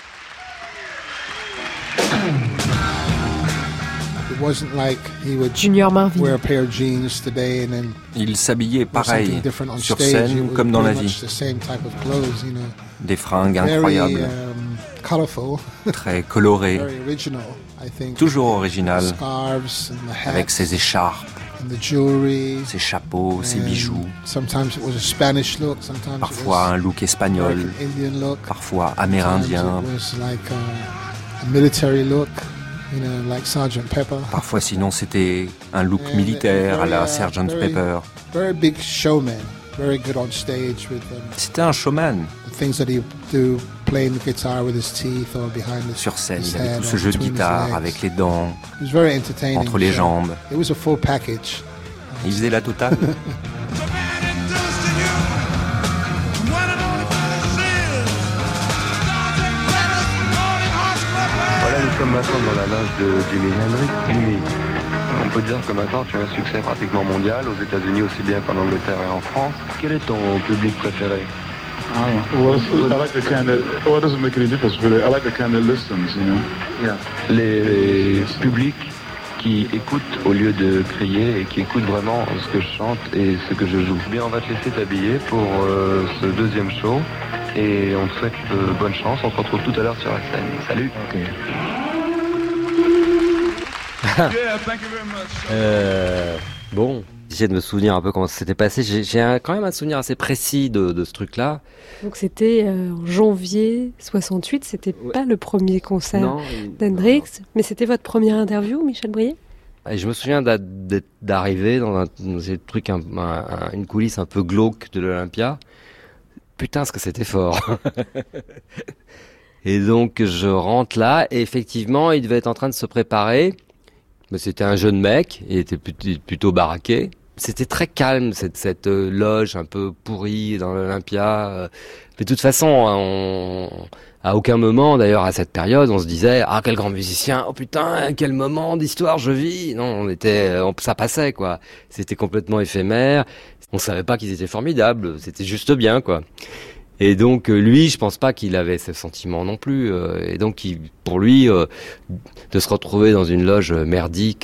Junior Marvin. Il s'habillait pareil, sur scène comme dans la vie. Des fringues incroyables, très colorées, toujours originales, avec ses écharpes, ses chapeaux, ses bijoux. Parfois un look espagnol, parfois amérindien. Parfois sinon c'était un look militaire à la Sgt. Pepper. C'était un showman. Sur scène, il avait tout ce jeu de guitare avec les dents, entre les jambes. Il faisait la totale. Nous sommes maintenant dans la loge de Jimi Hendrix. Jimmy, on peut dire que maintenant tu as un succès pratiquement mondial, aux États-Unis aussi bien qu'en Angleterre et en France. Quel est ton public préféré? Les publics qui écoutent au lieu de crier et qui écoutent vraiment ce que je chante et ce que je joue. Bien, on va te laisser t'habiller pour ce deuxième show. Et on te souhaite bonne chance, on se retrouve tout à l'heure sur la scène. Salut. Okay. Bon, j'essaie de me souvenir un peu comment ça s'était passé. J'ai quand même un souvenir assez précis de ce truc-là. Donc c'était en janvier 68, c'était pas le premier concert d'Hendrix, mais c'était votre première interview, Michel Brier? Et je me souviens d'arriver dans ce truc, une coulisse un peu glauque de l'Olympia. Putain, ce que c'était fort. Et donc, je rentre là, et effectivement, il devait être en train de se préparer. Mais c'était un jeune mec, il était plutôt baraqué. C'était très calme, cette loge un peu pourrie dans l'Olympia. Mais de toute façon, à aucun moment, d'ailleurs, à cette période, on se disait « Ah, quel grand musicien! Oh putain, quel moment d'histoire je vis !» Non, ça passait, quoi. C'était complètement éphémère. On savait pas qu'ils étaient formidables, c'était juste bien, quoi. Et donc, lui, je pense pas qu'il avait ce sentiment non plus. Et donc, pour lui, de se retrouver dans une loge merdique,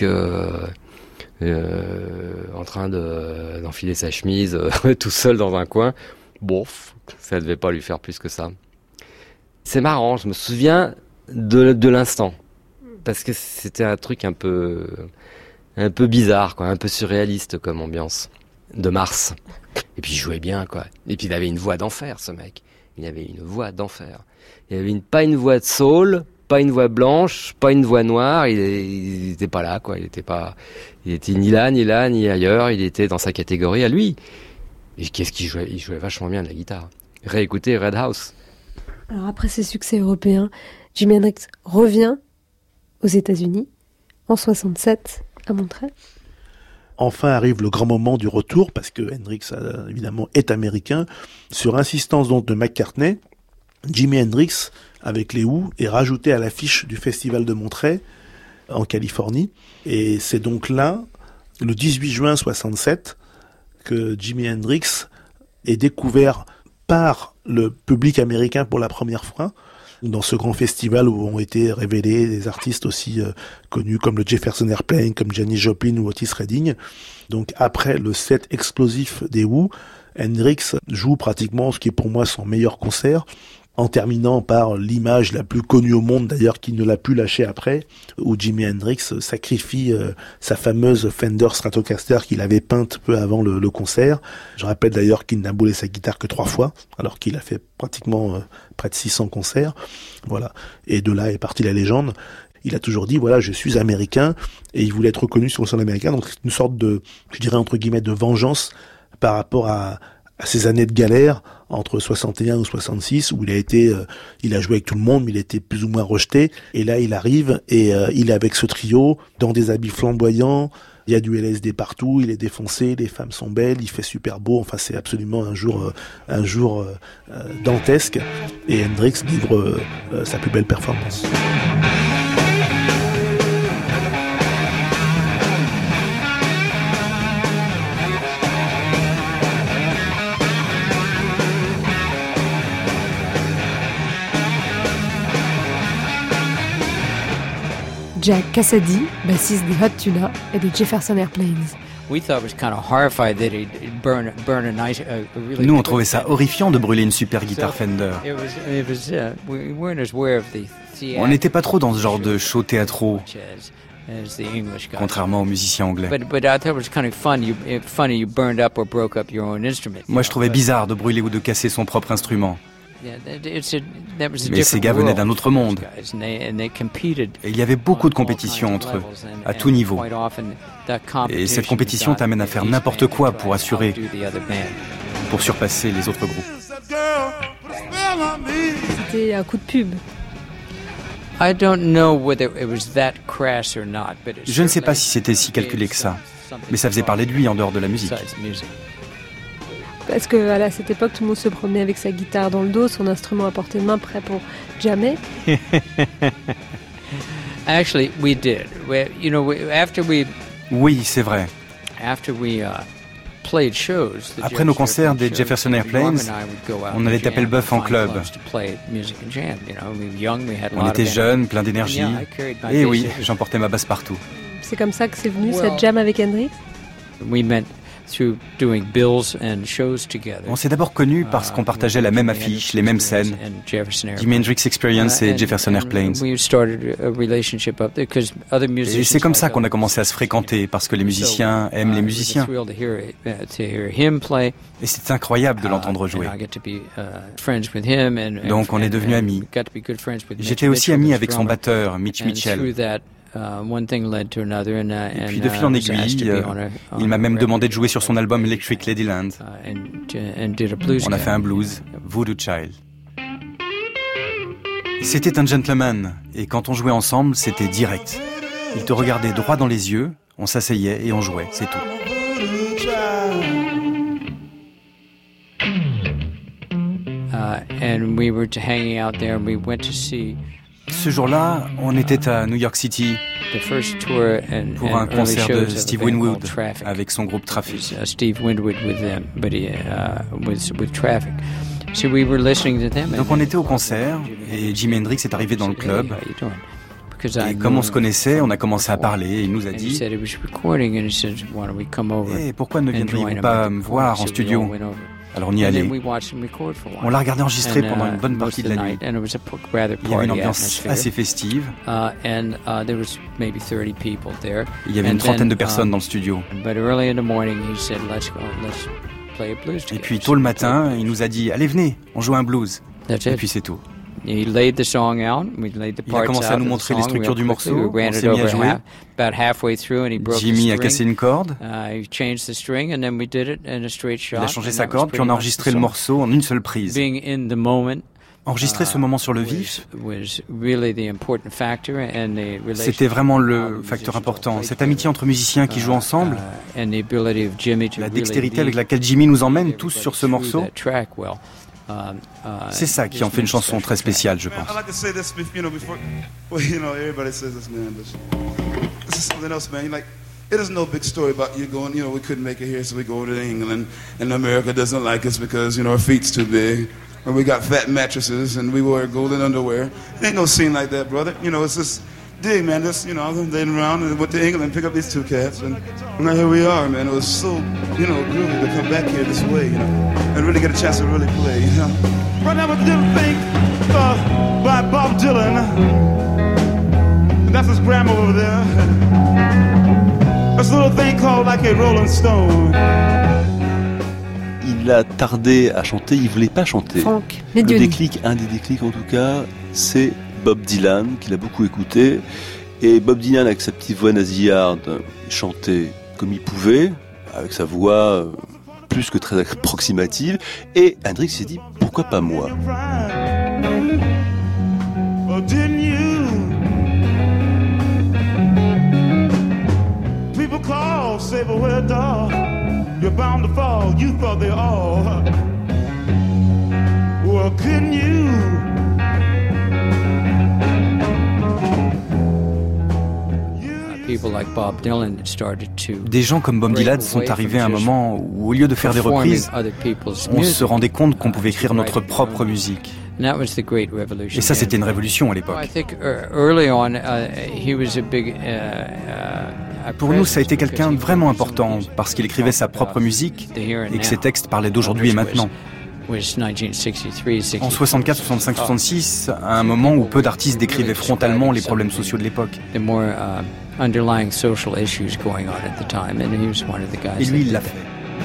en train d'enfiler sa chemise, tout seul dans un coin, bof, ça devait pas lui faire plus que ça. C'est marrant, je me souviens de l'instant. Parce que c'était un truc un peu bizarre, quoi, un peu surréaliste comme ambiance. De Mars. Et puis il jouait bien, quoi. Et puis il avait une voix d'enfer, ce mec. Il avait une voix d'enfer. Il avait pas une voix de soul, pas une voix blanche, pas une voix noire. Il était pas là, quoi. Il était ni là, ni ailleurs. Il était dans sa catégorie à lui. Et qu'est-ce qu'il jouait? Il jouait vachement bien de la guitare. Réécoutez Red House. Alors après ses succès européens, Jimi Hendrix revient aux États-Unis en 67 à Montréal. Enfin arrive le grand moment du retour, parce que Hendrix, évidemment, est américain. Sur insistance donc de McCartney, Jimi Hendrix, avec les Who, est rajouté à l'affiche du Festival de Monterey, en Californie. Et c'est donc là, le 18 juin 67, que Jimi Hendrix est découvert par le public américain pour la première fois. dans ce grand festival où ont été révélés des artistes aussi connus comme le Jefferson Airplane, comme Janis Joplin ou Otis Redding. Donc après le set explosif des Who, Hendrix joue pratiquement ce qui est pour moi son meilleur concert, en terminant par l'image la plus connue au monde, d'ailleurs, qui ne l'a plus lâché après, où Jimi Hendrix sacrifie sa fameuse Fender Stratocaster qu'il avait peinte peu avant le concert. Je rappelle d'ailleurs qu'il n'a boulé sa guitare que 3 fois, alors qu'il a fait pratiquement près de 600 concerts. Voilà. Et de là est partie la légende. Il a toujours dit, voilà, je suis américain, et il voulait être reconnu sur le sol américain, donc c'est une sorte de, je dirais entre guillemets, de vengeance par rapport à ces années de galère entre 61 ou 66 où il a joué avec tout le monde mais il était plus ou moins rejeté, et là il arrive et il est avec ce trio dans des habits flamboyants, il y a du LSD partout, il est défoncé, les femmes sont belles, il fait super beau, enfin c'est absolument un jour dantesque, et Hendrix livre sa plus belle performance. Jack Cassady, bassiste des Hot Tuna et des Jefferson Airplanes. Nous, on trouvait ça horrifiant de brûler une super guitare Fender. On n'était pas trop dans ce genre de shows théâtraux, contrairement aux musiciens anglais. Moi, je trouvais bizarre de brûler ou de casser son propre instrument. Mais ces gars venaient d'un autre monde. Et il y avait beaucoup de compétition entre eux, à tout niveau. Et cette compétition t'amène à faire n'importe quoi pour surpasser les autres groupes. C'était un coup de pub. Je ne sais pas si c'était si calculé que ça, mais ça faisait parler de lui en dehors de la musique. Parce qu'à cette époque, tout le monde se promenait avec sa guitare dans le dos, son instrument à portée de main, prêt pour jammer. Oui, c'est vrai. Après nos concerts des Jefferson Airplanes, on allait taper le bœuf en club. On était jeunes, pleins d'énergie. Et oui, j'emportais ma basse partout. C'est comme ça que c'est venu, cette jam avec Hendrix? On s'est d'abord connus parce qu'on partageait la même affiche, les mêmes scènes, Jimi Hendrix Experience et Jefferson Airplanes. Et c'est comme ça qu'on a commencé à se fréquenter, parce que les musiciens aiment les musiciens. Et c'est incroyable de l'entendre jouer. Donc on est devenus amis. J'étais aussi ami avec son batteur, Mitch Mitchell. Et puis de fil en aiguille, il m'a même demandé de jouer sur son album Electric Ladyland. On a fait un blues, Voodoo Child. C'était un gentleman, et quand on jouait ensemble, c'était direct. Il te regardait droit dans les yeux, on s'asseyait et on jouait, c'est tout. Ce jour-là, on était à New York City pour un concert de Steve Winwood avec son groupe Traffic. Donc on était au concert et Jimi Hendrix est arrivé dans le club. Et comme on se connaissait, on a commencé à parler et il nous a dit « pourquoi ne viendriez-vous pas me voir en studio ?» Alors on y allait. On l'a regardé enregistrer pendant une bonne partie de la nuit. Il y avait une ambiance assez festive. Il y avait une trentaine de personnes dans le studio. Et puis tôt le matin, il nous a dit « Allez, venez, on joue un blues ». Et puis c'est tout. Il a commencé à nous montrer les structures du morceau, on s'est mis à jouer. Jimmy a cassé une corde, il a changé sa corde, puis on a enregistré le morceau en une seule prise. Enregistrer ce moment sur le vif, c'était vraiment le facteur important. Cette amitié entre musiciens qui jouent ensemble, la dextérité avec laquelle Jimmy nous emmène tous sur ce morceau, c'est ça qui en fait une chanson très spéciale, je pense. It is no big story about you going, we couldn't make it here, so we go to England, and America doesn't like us because, our feet's too big. And we got fat mattresses and we wear golden underwear. Ain't no scene like that, brother. You know, it's just dig, man. Just, you know, I was dating around and went to England and picked up these two cats. And now here we are, man. It was so, you know, groovy to come back here this way, you know, and really get a chance to really play, you know. Right now, with Little Thing by Bob Dylan. And that's his grandma over there. That's a little thing called like a Rolling Stone. Il a tardé à chanter, il voulait pas chanter. Franck, un des déclics en tout cas, c'est Bob Dylan, qu'il a beaucoup écouté. Et Bob Dylan, avec sa petite voix nasillarde, chantait comme il pouvait, avec sa voix plus que très approximative. Et Hendrix s'est dit, pourquoi pas moi? People call, say, but where dog? You're bound to fall, you thought they all. Well, couldn't you? Des gens comme Bob Dylan sont arrivés à un moment où, au lieu de faire des reprises, on se rendait compte qu'on pouvait écrire notre propre musique. Et ça, c'était une révolution à l'époque. Pour nous, ça a été quelqu'un de vraiment important parce qu'il écrivait sa propre musique et que ses textes parlaient d'aujourd'hui et maintenant. En 64, 65, 66, à un moment où peu d'artistes décrivaient frontalement les problèmes sociaux de l'époque. Et lui, il l'a fait.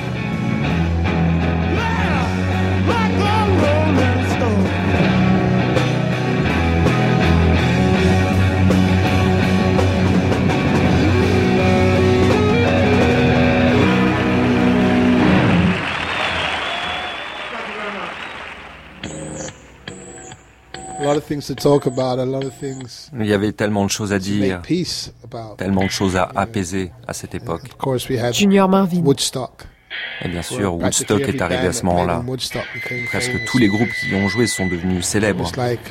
Il y avait tellement de choses à dire, tellement de choses à apaiser à cette époque. Junior Marvin. Et bien sûr, Woodstock est arrivé à ce moment-là. Presque tous les groupes qui y ont joué sont devenus célèbres.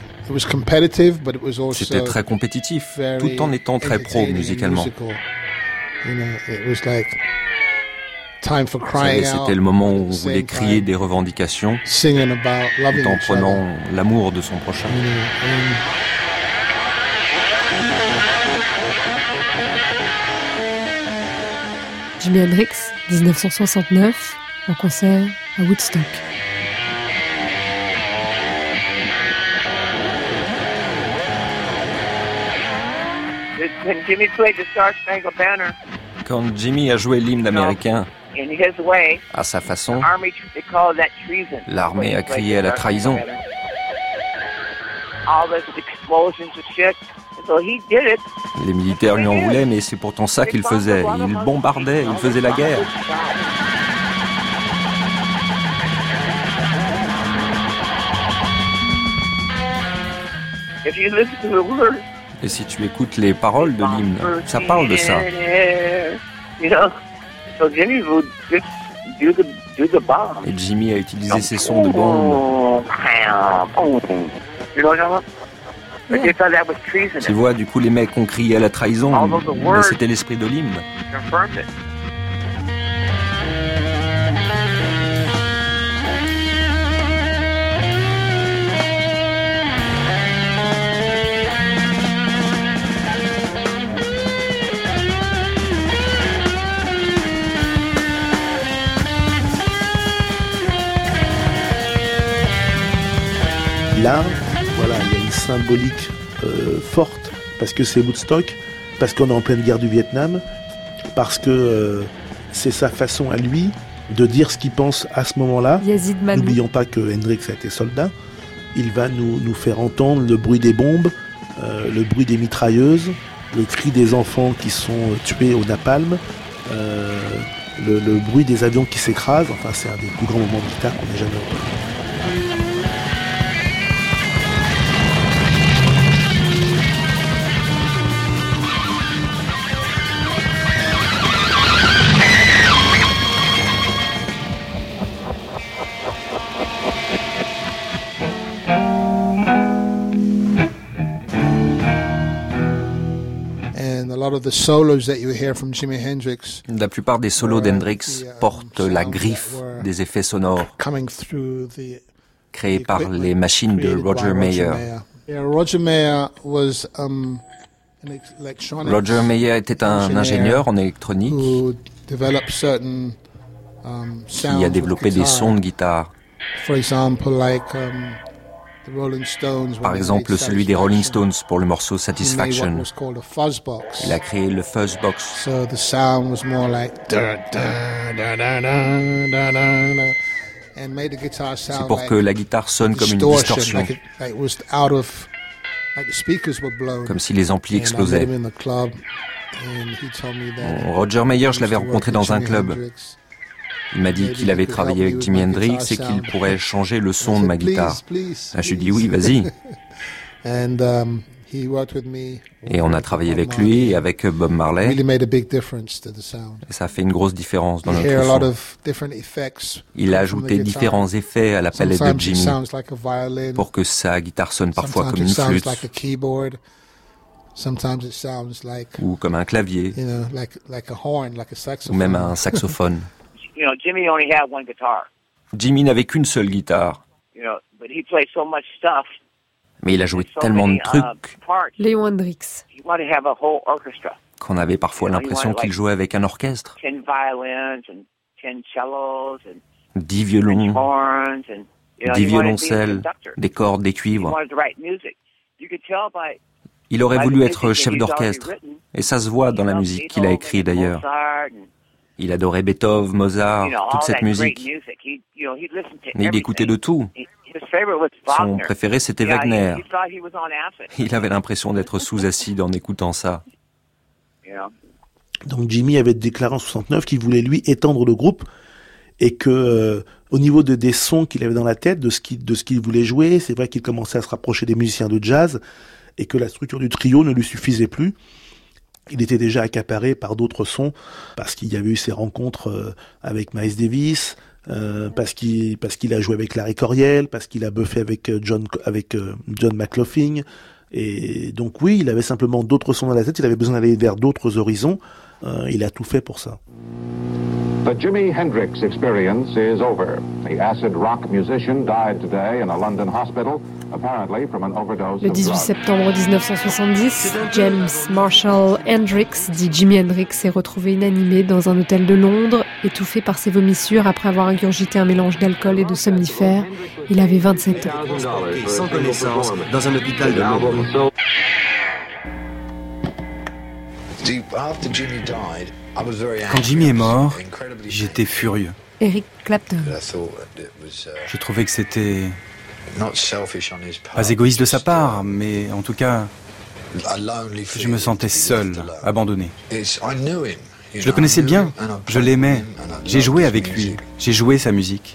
C'était très compétitif, tout en étant très pro musicalement. C'était le moment où on voulait crier des revendications tout en prenant l'amour de son prochain. Jimi Hendrix, 1969, en concert à Woodstock. Quand Jimmy a joué l'hymne américain, à sa façon, l'armée a crié à la trahison. Les militaires lui en voulaient, mais c'est pourtant ça qu'il faisait. Il bombardait, il faisait la guerre. Et si tu écoutes les paroles de l'hymne, ça parle de ça. Et Jimmy a utilisé ces sons de bombe. Tu vois, du coup, les mecs ont crié à la trahison, mais c'était l'esprit de l'hymne. Là, voilà, il y a une symbolique forte, parce que c'est Woodstock, parce qu'on est en pleine guerre du Vietnam, parce que c'est sa façon à lui de dire ce qu'il pense à ce moment-là. N'oublions pas que Hendrix a été soldat. Il va nous faire entendre le bruit des bombes, le bruit des mitrailleuses, le cri des enfants qui sont tués au napalm, le bruit des avions qui s'écrasent. Enfin, c'est un des plus grands moments de guitare qu'on ait jamais entendu. La plupart des solos d'Hendrix portent la griffe des effets sonores. créé par les machines de Roger Mayer. Roger Mayer était un ingénieur en électronique qui a développé des sons de guitare. Par exemple, celui des Rolling Stones pour le morceau Satisfaction. Il a créé le Fuzzbox. C'est pour que la guitare sonne comme une distorsion, comme si les amplis explosaient. Roger Mayer, je l'avais rencontré dans un club. Il m'a dit qu'il avait travaillé avec Jimi Hendrix et qu'il pourrait changer le son de ma guitare. Je lui ai dit oui, vas-y. Et on a travaillé avec lui et avec Bob Marley. Et ça a fait une grosse différence dans notre son. Il a ajouté différents effets à la palette de Jimi pour que sa guitare sonne parfois comme une flûte ou comme un clavier ou même un saxophone. Jimi n'avait qu'une seule guitare. Mais il a joué tellement de trucs Léon Hendrix qu'on avait parfois l'impression qu'il jouait avec un orchestre. 10 violons, 10 violoncelles, des cordes, des cuivres. Il aurait voulu être chef d'orchestre, et ça se voit dans la musique qu'il a écrite d'ailleurs. Il adorait Beethoven, Mozart, toute cette musique. Mais il écoutait de tout. Son préféré, c'était Wagner. Il avait l'impression d'être sous acide en écoutant ça. Donc Jimi avait déclaré en 69 qu'il voulait lui étendre le groupe et que au niveau des sons qu'il avait dans la tête, de ce qu'il voulait jouer, c'est vrai qu'il commençait à se rapprocher des musiciens de jazz et que la structure du trio ne lui suffisait plus. Il était déjà accaparé par d'autres sons parce qu'il y avait eu ces rencontres avec Miles Davis, parce qu'il a joué avec Larry Coryell, parce qu'il a buffé avec John McLaughlin. Et donc oui, il avait simplement d'autres sons dans la tête, il avait besoin d'aller vers d'autres horizons. Il a tout fait pour ça. The Jimi Hendrix experience is over. The acid rock musician died today in a London hospital, apparently from an overdose. Le 18 septembre 1970, James Marshall Hendrix, dit Jimi Hendrix, est retrouvé inanimé dans un hôtel de Londres, étouffé par ses vomissures après avoir ingurgité un mélange d'alcool et de somnifères. Il avait 27 ans. Sans connaissance, dans un hôpital de Londres. Quand Jimi est mort, j'étais furieux. Eric Clapton. Je trouvais que c'était pas égoïste de sa part, mais en tout cas, je me sentais seul, abandonné. Je le connaissais bien, je l'aimais, j'ai joué avec lui, j'ai joué sa musique.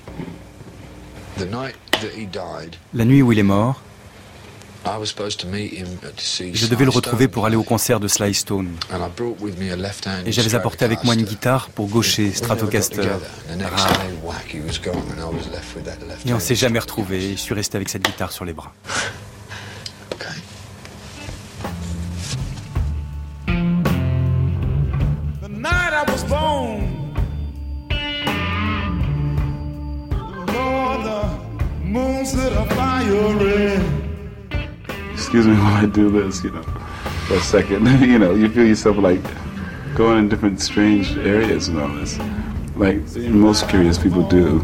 La nuit où il est mort, je devais le retrouver pour aller au concert de Sly Stone. Et j'avais apporté avec moi une guitare pour gaucher Stratocaster. Et on ne s'est jamais retrouvés. Et je suis resté avec cette guitare sur les bras. The night I was born, Lord, the moon set a fire red. Excuse me while I do this, for a second. You feel yourself like going in different strange areas and all this, like most curious people do.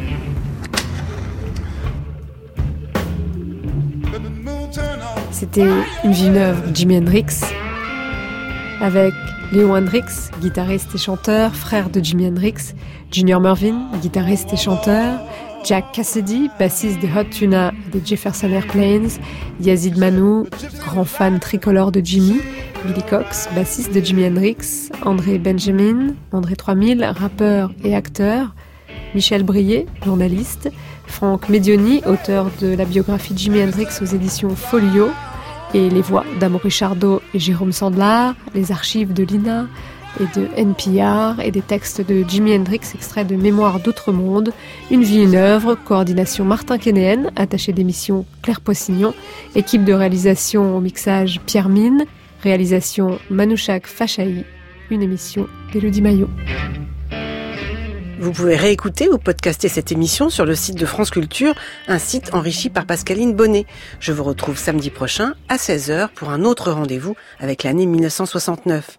C'était une vie neuve, Jimi Hendrix, avec Léon Hendrix, guitariste et chanteur, frère de Jimi Hendrix, Junior Murvin, guitariste et chanteur, Jack Cassidy, bassiste des Hot Tuna et des Jefferson Airplanes, Yazid Manou, grand fan tricolore de Jimi, Billy Cox, bassiste de Jimi Hendrix, André Benjamin, André 3000, rappeur et acteur, Michel Brier, journaliste, Franck Medioni, auteur de la biographie de Jimi Hendrix aux éditions Folio, et les voix d'Amaury Chardot et Jérôme Sandlar, les archives de l'INA et de NPR et des textes de Jimi Hendrix extraits de Mémoires d'Outre-Monde, Une vie, une œuvre, coordination Martin Kénéen, attaché d'émission Claire Poissignon, équipe de réalisation au mixage Pierre Mine, réalisation Manouchak Fachaï, une émission d'Élodie Maillot. Vous pouvez réécouter ou podcaster cette émission sur le site de France Culture, un site enrichi par Pascaline Bonnet. Je vous retrouve samedi prochain à 16h pour un autre rendez-vous avec l'année 1969.